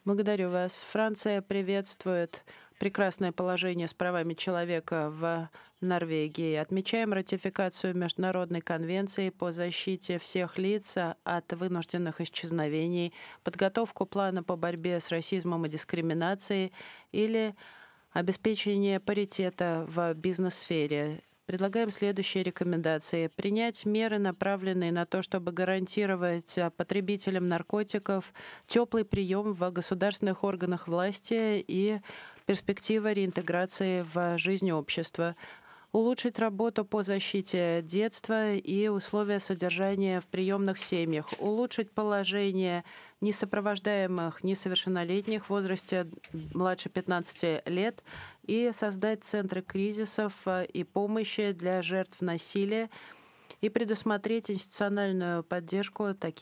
Благодарю вас. Франция приветствует прекрасное положение с правами человека в Норвегии. Отмечаем ратификацию Международной конвенции по защите всех лиц от вынужденных исчезновений, подготовку плана по борьбе с расизмом и дискриминацией или обеспечение паритета в бизнес-сфере. Предлагаем следующие рекомендации. Принять меры, направленные на то, чтобы гарантировать потребителям наркотиков теплый прием в государственных органах власти и перспектива реинтеграции в жизнь общества. Улучшить работу по защите детства и условия содержания в приемных семьях. Улучшить положение несопровождаемых несовершеннолетних в возрасте младше 15 лет и создать центры кризисов и помощи для жертв насилия и предусмотреть институциональную поддержку таких